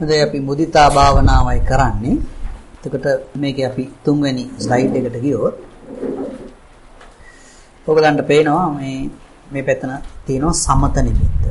දැන් අපි මුදිතා භාවනාවයි කරන්නේ. එතකොට මේකේ අපි තුන්වෙනි ස්ලයිඩ් එකට ගියොත් ඔයගලන්ට පේනවා මේ පැත්තන තියෙනවා සමත නිමිත්ත.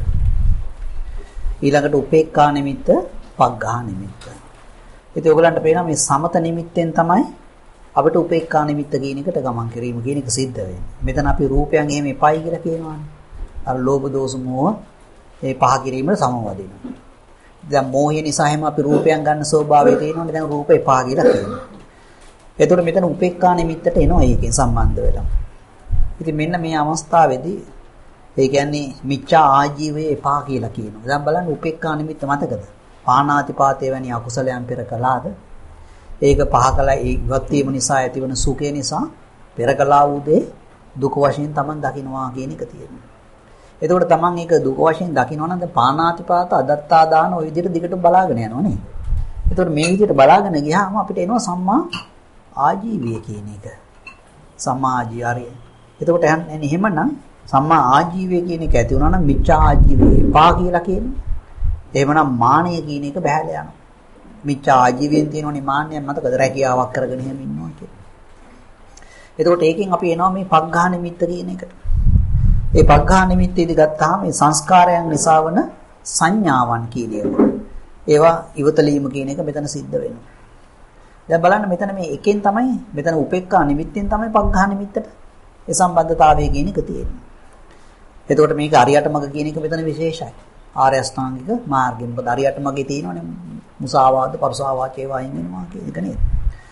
ඊළඟට උපේක්ඛා නිමිත්ත, පග්ඝා නිමිත්ත. ඉතින් ඔයගලන්ට පේනවා මේ සමත නිමිත්තෙන් තමයි අපිට උපේක්ඛා නිමිත්ත කියන එකට ගමන් කිරීම කියන එක සිද්ධ වෙන්නේ. මෙතන අපි රූපයන් එහෙම එපයි කියලා කියනවානේ. අර ලෝභ දෝෂ මෝහ මේ පහ කිරීමට සමවදිනවා. දැන් මෝහය නිසා හැම අපි රූපයන් ගන්න ස්වභාවය තියෙනවනේ. දැන් රූප එපා කියලා කියනවා. එතකොට මෙතන උපේක්ඛා නිමිත්තට එනවා ඒකෙන් සම්බන්ධ වෙලා. ඉතින් මෙන්න මේ අවස්ථාවේදී ඒ කියන්නේ මිච්ඡා ආජීවයේ එපා කියලා කියනවා. දැන් බලන්න උපේක්ඛා නිමිත්ත මතකද? පාණාතිපාතේ වැනි අකුසලයන් පෙර කළාද? ඒක පහ කළා ඒ ඉවත් වීම නිසා ඇතිවන සුඛය නිසා පෙර කළා වූ දේ දුක වශයෙන් Taman දකින්නවා කියන එක තියෙනවා. එතකොට Taman ඒක දුක වශයෙන් දකින්නවා නම් පාණාතිපාත අදත්තා දාන ওই විදිහට දිගට බලාගෙන යනවා නේද? එතකොට මේ විදිහට බලාගෙන ගියාම අපිට එනවා සම්මා ආජීවය කියන එක. සම්මා ආජීවය. එතකොට එන්නේ එහෙමනම් සම්මා ආජීවය කියන එක ඇති වුණා නම් මිච්ඡා ආජීවය එපා කියලා කියනවා. එහෙමනම් මානය කියන එක බහැලා යනවා. මිච්ඡා ආජීවයෙන් තියෙනෝනේ මාන්නයක් මතකද රැකියාවක් කරගෙන එහෙම ඉන්නවා කියලා. එතකොට ඒකෙන් අපි එනවා මේ පග්ඝා නිමිත්ත කියන එකට. ඒ පග්ඝා නිමිත්තේදී ගත්තාම මේ සංස්කාරයන් නිසා වන සංඥාවන් කියන ඒවා ඉවතලීම කියන එක මෙතන සිද්ධ වෙනවා. දැන් බලන්න මෙතන මේ එකෙන් තමයි මෙතන උපේක්ඛා නිමිත්තෙන් තමයි පග්ඝා නිමිත්තට ඒ සම්බන්ධතාවය කියන එක තියෙන්නේ. එතකොට මේක අරියට මග කියන එක මෙතන විශේෂයි. ආර්ය අෂ්ටාංගික මාර්ගෙන් මොකද අරියට මගේ තියෙනවනේ මුසාවාද පරුසාවාච ඒවා අයින් වෙනවා කියන එක නේද?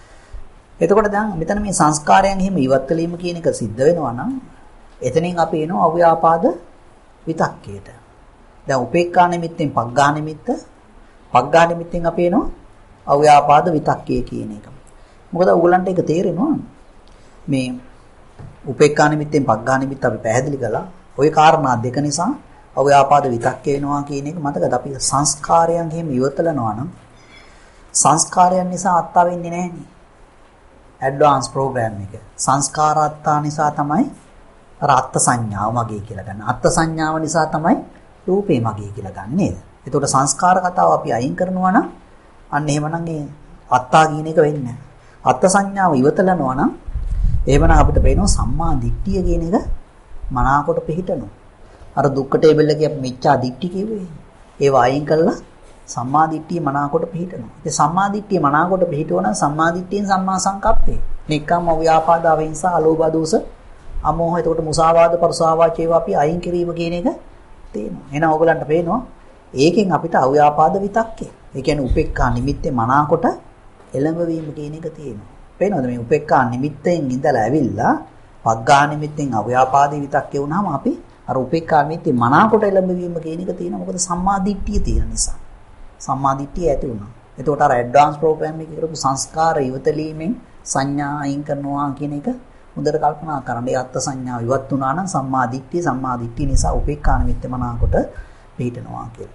එතකොට දැන් මෙතන මේ සංස්කාරයන් එහෙම ඉවත් වීම කියන එක සිද්ධ වෙනවා නම් එතනින් අපි එනවා අව්‍යාපාද විතක්කයට. දැන් උපේක්ඛා නිමිත්තෙන් පග්ඝා නිමිත්ත, පග්ඝා නිමිත්තෙන් අපි එනවා අව්‍යාපාද විතක්කය කියන එක. මොකද ඕගලන්ට ඒක තේරෙනවා මේ උපේක්ඛා නිමිත්තෙන් පග්ඝා නිමිත්ත අපි පැහැදිලි කළා. ওই කාරණා දෙක නිසා අව්‍යාපාද විතක්කේ වෙනවා කියන එක මතකද? අපි සංස්කාරයන් එහෙම ඉවතලනවා නම් සංස්කාරයන් නිසා අත්තා වෙන්නේ නැහැ නේ. ඇඩ්වාන්ස් ප්‍රෝග්‍රෑම් එක. සංස්කාරාත්තා නිසා තමයි අත්ත් සංඥාව මගේ කියලා ගන්න. අත්ත් සංඥාව නිසා තමයි රූපේ මගේ කියලා ගන්න නේද? එතකොට සංස්කාර කතාව අපි අයින් කරනවා නම් අන්න එහෙමනම් මේ අත්තා කියන එක වෙන්නේ නැහැ. අත්ත් සංඥාව ඉවතලනවා නම් එහෙමනම් අපිට පේනවා සම්මා දිට්ඨිය කියන එක මනාකොට පිහිටනවා. අර දුක්ඛ ටේබල් එකේ අපි මිච්ඡා දිට්ඨි කිව්වේ. ඒව අයින් කළා සම්මා දිට්ඨිය මනාකොට පිහිටනවා. ඉතින් සම්මා දිට්ඨිය මනාකොට පිහිටුවා නම් සම්මා දිට්ඨියෙන් සම්මා සංකප්පේ. නික්කම් අව්‍යාපාද අවිහිංසා අලෝභ දෝෂ අමෝහ එතකොට මුසාවාද පරුසාවාච ඒවා අපි අයින් කිරීම කියන එක තියෙනවා. එහෙනම් ඕගලන්ට පේනවා ඒකෙන් අපිට අව්‍යාපාද විතක්කේ. ඒ කියන්නේ උපේක්ඛා නිමිත්තේ මනාකොට එළඹ වීම කියන එක තියෙනවා. පේනවද මේ උපේක්ඛා නිමිත්තෙන් ඉඳලා ඇවිල්ලා පග්ඝා නිමිත්තෙන් අව්‍යාපාද විතක්කේ වුණාම අපි අර උපේක්ඛා නිමිත්තේ මනාකොට එළඹ වීම කියන එක තියෙනවා. මොකද සම්මා දිට්ඨිය තියෙන නිසා. සම්මා දිට්ඨිය ඇති වුණා. එතකොට අර ඇඩ්වාන්ස් ප්‍රෝග්‍රෑම් එකේ කරපු සංස්කාර ඉවතලීමෙන් සංඥා අයින් කරනවා කියන එක හොඳට කල්පනා කරන්න. ඒ අත්ත් සංඥාව ඉවත් වුණා නම් සම්මා දිට්ඨිය නිසා උපේක්ඛා නිමිත්තේ මනාකොට පිහිටනවා කියලා.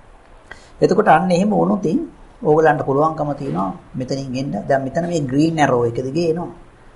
එතකොට අන්න එහෙම වුණොතින් ඕගලන්ට පුළුවන්කම තියෙනවා මෙතනින් එන්න. දැන් මෙතන මේ ග්‍රීන් ඇරෝ එක දිගේ එනවා.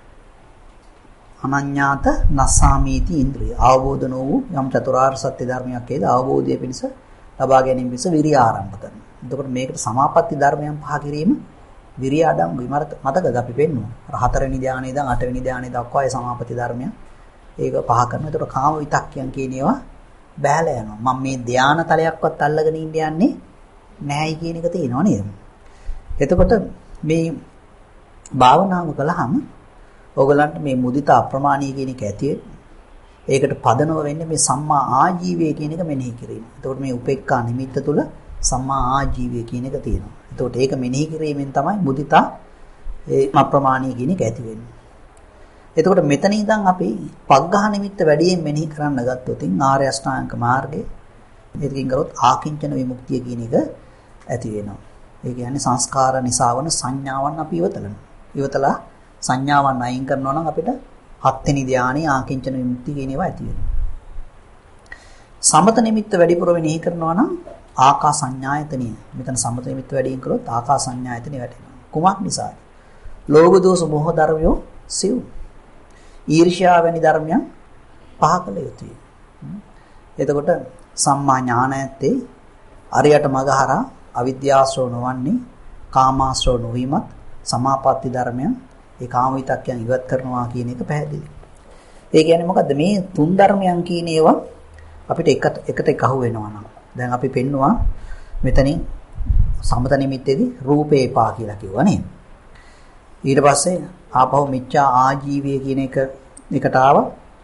අනඤ්ඤාත නස්සාමීති ඉන්ද්‍රිය. අවබෝධ නොවූ යම් චතුරාර්ය සත්‍ය ධර්මයක් හේද අවබෝධය පිණිස ලබා ගැනීම පිණිස විරිය ආරම්භ කරනවා. එතකොට මේකට සමාපatti ධර්මයන් පහ කිරීම විරිය අඩංගුයි. මතකද අපි පෙන්නුවා. අර 4 වෙනි ධානයේ ඉඳන් 8 වෙනි ධානයේ දක්වා ඒ සමාපatti ධර්මයන් ඒක පහ කරනවා. එතකොට කාම විතක්කයන් කියන ඒවා බෑලා යනවා. මම මේ ධාන තලයක්වත් අල්ලගෙන ඉන්න යන්නේ නැහැයි කියන එක තියෙනවා නේද? එතකොට මේ භාවනාව කළාම ඕගලන්ට මේ මුදිතා අප්‍රමාණීය කියන එක ඇති ඒකට පදනම වෙන්නේ මේ සම්මා ආජීවය කියන එක මෙනෙහි කිරීම. එතකොට මේ උපේක්ඛා නිමිත්ත තුළ සම්මා ආජීවය කියන එක තියෙනවා. එතකොට ඒක මෙනෙහි කිරීමෙන් තමයි මුදිතා ඒ අප්‍රමාණීය කියන එක ඇති වෙන්නේ. එතකොට මෙතන ඉඳන් අපි පග්ඝා නිමිත්ත වැඩියෙන් මෙනෙහි කරන්න ගත්තොත් ආර්ය අෂ්ටාංග මාර්ගයේ ඒකකින් කරොත් ආකින්චන විමුක්තිය කියන එක ඇති වෙනවා. ඒ කියන්නේ සංස්කාර නිසා වන සංඥාවන් අපි ඉවතලා සංඥාවන් අයින් කරනවා නම් අපිට 7 වෙනි ධානයේ ආකින්චන විමුක්තිය කියන ඒවා ඇති වෙනවා. සමත නිමිත්ත වැඩිපුර වෙනෙහි කරනවා නම් ආකා සංඥායතනිය. මෙතන සමත නිමිත්ත වැඩියෙන් කරොත් ආකා සංඥායතනිය වැටෙනවා. කුමක් නිසාද? ලෝභ දෝෂ මොහ ධර්මයෝ සිව්. ඊර්ෂ්‍යා වැනි ධර්මයන් පහ කළ යුතුයි. එතකොට සම්මා ඥාන ඇත්තේ අරියට මගහරා අවිද්‍යාශ්‍රව නොවන්නේ කාමාශ්‍රව නොවීමත් සමාපatti ධර්මයන් ඒ කාම විතක්යන් ඉවත් කරනවා කියන එක පැහැදිලි. ඒ කියන්නේ මොකද්ද මේ තුන් ධර්මයන් කියන ඒවා අපිට එකට එකහුව වෙනවා නම් දැන් අපි පෙන්නවා මෙතනින් සමත නිමිත්තේදී රූපේ එපා කියලා කිව්වා නේද? ඊට පස්සේ ආපහු මිච්ඡා ආජීවය කියන එකට ආවා.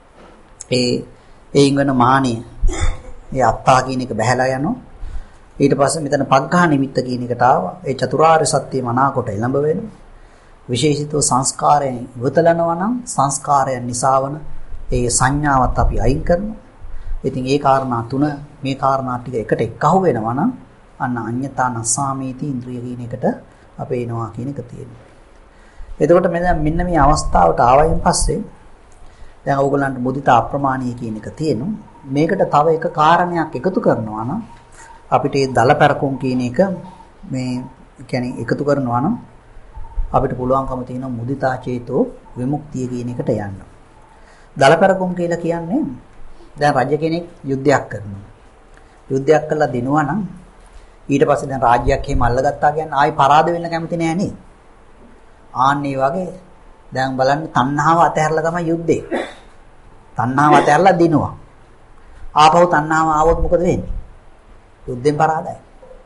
ඒයින් වෙන මානිය ඒ අත්තා කියන එක බහැලා යනවා. ඊට පස්සේ මෙතන පග්ඝා නිමිත්ත කියන එකට ආවා. ඒ චතුරාර්ය සත්‍ය මනාකොට එළඹ වෙනවා. විශේෂිතව සංස්කාරයෙන් ඉවතලනවා නම් සංස්කාරයන් නිසාවන ඒ සංඥාවත් අපි අයින් කරනවා. ඉතින් ඒ කාරණා තුන මේ කාරණා ටික එකට එකහුව වෙනවා නම් අන්න අඤ්ඤතා නස්සාමීති ඉන්ද්‍රිය කියන එකට අපේ එනවා කියන එක තියෙනවා. එතකොට මෙන්න මේ අවස්ථාවට ආවයින් පස්සේ දැන් ඕගොල්ලන්ට මුදිතා අප්‍රමාණීය කියන එක තියෙනවා. මේකට තව එක කාරණයක් එකතු කරනවා නම් අපිට මේ දලපරකුම් කියන එක මේ කියන්නේ එකතු කරනවා නම් අපිට පුළුවන්කම තියෙනවා මුදිතා චේතෝ විමුක්තිය කියන එකට යන්න. දලපරකුම් කියලා කියන්නේ දැන් රජ කෙනෙක් යුද්ධයක් කරනවා. යුද්ධයක් කළා දිනුවා නම් ඊට පස්සේ දැන් රාජ්‍යයක් එහෙම අල්ලගත්තා කියන්නේ ආයි පරාද වෙන්න කැමති නෑ නේද? ආන්නේ වගේ දැන් බලන්න තණ්හාව අතහැරලා තමයි යුද්ධේ. තණ්හාව අතහැරලා දිනුවා. ආපහු තණ්හාව ආවොත් මොකද වෙන්නේ? යුද්ධෙන් පරාදයි.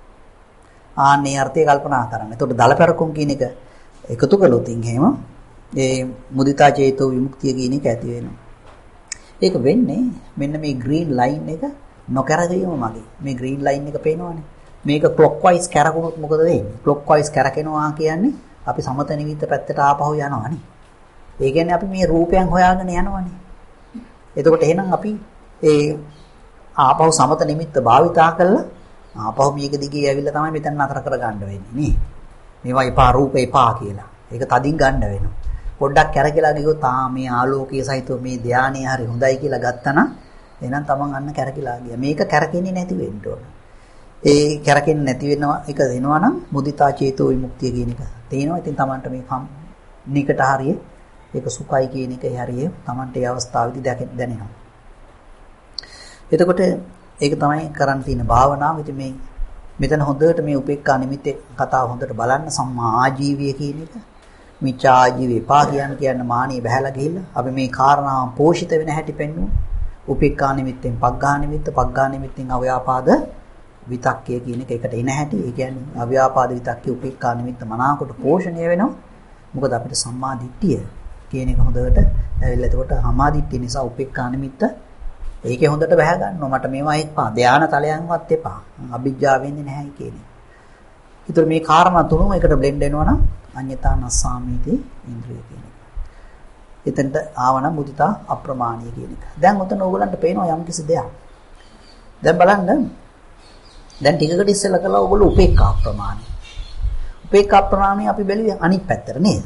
ආන්නේ අර්ථය කල්පනා කරන්න. එතකොට දලපරකුම් කියන එක එකතු කළොත් එහෙම ඒ මුදිතා චේතෝ විමුක්තිය කියන එක ඇති වෙනවා. ඒක වෙන්නේ මෙන්න මේ green line එක නොකරගීම මගේ. මේ green line එක පේනවනේ. මේක clockwise කරකුණොත් මොකද වෙන්නේ? clockwise කරකිනවා කියන්නේ අපි සමත නිමිත්ත පැත්තට ආපහු යනවානේ. ඒ කියන්නේ අපි මේ රූපයන් හොයාගෙන යනවානේ. එතකොට එහෙනම් අපි ඒ ආපහු සමත නිමිත්ත භාවිතා කරලා ආපහු මේක දිගේ ඇවිල්ලා තමයි මෙතන නතර කරගන්න වෙන්නේ නේ. මේවා එපා රූප එපා කියලා. ඒක තදින් ගන්න වෙනවා. පොඩ්ඩක් කැරකිලා ගියොත් මේ ආලෝකයේ සහිතව මේ ධානය හරි හොඳයි කියලා ගත්තා නම් එහෙනම් තමන් අන්න කැරකිලා ගියා. මේක කැරකෙන්නේ නැති වෙන්න ඕන. ඒ කැරකෙන්නේ නැති වෙනවා එක දෙනවා නම් මුදිතා චේතෝ විමුක්තිය කියන එක තේනවා. ඉතින් තමන්ට මේ නිකට හරිය ඒක සුඛයි කියන එකයි හරිය තමන්ට ඒ අවස්ථාවේදී දැනෙනවා. එතකොට ඒක තමයි කරන් තියෙන භාවනාව. ඉතින් මේ මෙතන හොඳට මේ උපේක්ඛා නිමිත්තේ කතාව හොඳට බලන්න සම්මා ආජීවය කියන එක. මිච්ඡා ආජීවය එපා කියන්නේ මානිය බහැලා ගිහිල්ලා අපි මේ කාරණාව පෝෂිත වෙන හැටි පෙන්වුවා. උපේක්ඛා නිමිත්තෙන් පග්ඝා නිමිත්තෙන් අව්‍යාපාද විතක්කය කියන එක එකට එන හැටි. ඒ කියන්නේ අව්‍යාපාද විතක්කේ උපේක්ඛා නිමිත්ත මනාකොට පෝෂණය වෙනවා. මොකද අපිට සම්මා දිට්ඨිය කියන එක හොඳට ඇවිල්ලා එතකොට සම්මා දිට්ඨිය නිසා උපේක්ඛා නිමිත්ත ඒකේ හොඳට බහ ගන්නවා. මට මේවා එපා. ධානා තලයන්වත් එපා. අභිජ්ජා වෙන්නේ නැහැ කියන්නේ. ඒතර මේ කාරණා තුනම එකට බ්ලෙන්ඩ් වෙනවා නම් අඤ්ඤතා නස්සාමීති ඉන්ද්‍රිය කියන එක. එතනට ආවනම් මුදිතා අප්‍රමාණීය කියන එක. දැන් උතන ඕගලන්ට පේනවා යම් කිසි දෙයක්. දැන් බලන්න. දැන් ටිකකට ඉස්සෙල්ලා කළා ඕගොල්ලෝ උපේක්ඛා අප්‍රමාණීය. උපේක්ඛා අප්‍රමාණීය අපි බැලුවේ අනිත් පැත්තට නේද?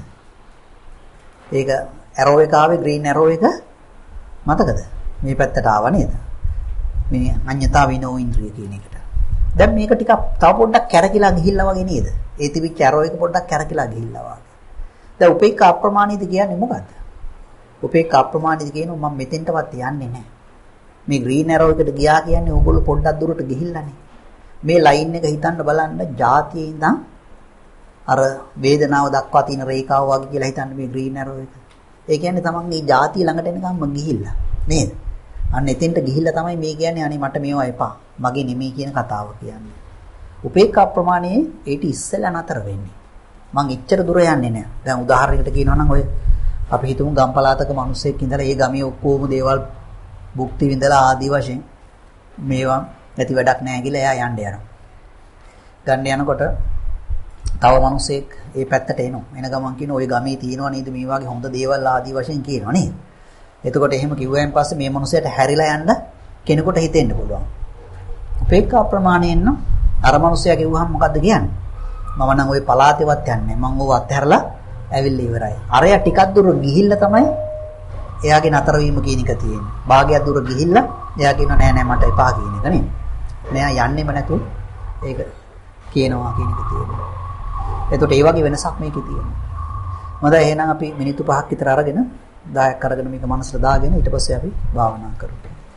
ඒක ඇරෝ එක ආවේ ග්‍රීන් ඇරෝ එක මතකද? මේ පැත්තට ආවා නේද? මේ අඤ්ඤතා විනෝ ඉන්ද්‍රිය කියන එකට. දැන් මේක ටිකක් තව පොඩ්ඩක් කැරකිලා ගිහිල්ලා වගේ නේද? ඒ තිබිච්ච ඇරෝ එක පොඩ්ඩක් කැරකිලා ගිහිල්ලා වගේ. දැන් උපේක්ඛා අප්‍රමාණීයද කියන්නේ මොකද්ද? උපේක්ඛා අප්‍රමාණීයද කියනවා මම මෙතෙන්ටවත් යන්නේ නැහැ. මේ ග්‍රීන් ඇරෝ එකට ගියා කියන්නේ ඕගොල්ලෝ පොඩ්ඩක් දුරට ගිහිල්ලානේ. මේ ලයින් එක හිතන්න බලන්න જાතියේ ඉඳන් අර වේදනාව දක්වා තියෙන රේඛාව වගේ කියලා හිතන්න මේ ග්‍රීන් ඇරෝ එක. ඒ කියන්නේ තමන් මේ જાතිය ළඟට එනකම්ම ගිහිල්ලා නේද? අන්න එතෙන්ට ගිහිල්ලා තමයි මේ කියන්නේ අනේ මට මේවා එපා. මගේ නෙමෙයි කියන කතාව කියන්නේ. උපේක්ඛා ප්‍රමාණයේ ඒටි ඉස්සෙල්ලා නතර වෙන්නේ. මං එච්චර දුර යන්නේ නැහැ. දැන් උදාහරණයකට කියනවා නම් ඔය අපි හිතමු ගම්පලාතක මිනිස්සෙක් ඉඳලා ඒ ගමේ ඔක්කොම දේවල් භුක්ති විඳලා ආදි වශයෙන් මේවා නැති වැඩක් නැහැ කියලා එයා යන්න යනවා. ගන්න යනකොට තව මිනිස්සෙක් ඒ පැත්තට එනවා. එන ගමන් කියන ඔය ගමේ තියෙනවා නේද මේ වගේ හොඳ දේවල් ආදි වශයෙන් කියනවා නේද? එතකොට එහෙම කිව්වයින් පස්සේ මේ මිනිහයාට හැරිලා යන්න කෙනෙකුට හිතෙන්න පුළුවන්. උපේක්ඛා ප්‍රමාණයෙන් නම් අර මිනිහයා කිව්වහම මොකද්ද කියන්නේ? මම නම් ওই පලාතේවත් යන්නේ නැහැ. මම ඕව අත්හැරලා ඇවිල්ලා ඉවරයි. අරයා ටිකක් දුර ගිහිල්ලා තමයි එයාගේ නතර වීම කියන එක තියෙන්නේ. භාගයක් දුර ගිහිල්ලා එයා කියනවා නෑ නෑ මට එපා කියන එක නේද? මෙයා යන්නෙම නැතුව ඒක කියනවා කියන එක තියෙනවා. එතකොට ඒ වගේ වෙනසක් මේකේ තියෙනවා. මොකද එහෙනම් අපි මිනිත්තු 5ක් විතර අරගෙන 10ක් අරගෙන මේක මනසට දාගෙන ඊට පස්සේ අපි භාවනා කරමු.